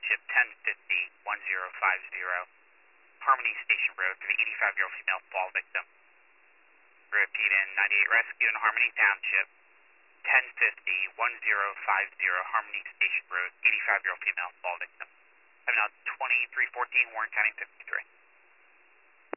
Township, 1050-1050, Harmony Station Road for the 85-year-old female fall victim. Repeat in 98 Rescue in Harmony Township, 1050-1050, Harmony Station Road, 85-year-old female fall victim. I'm now 2314 Warren County 53.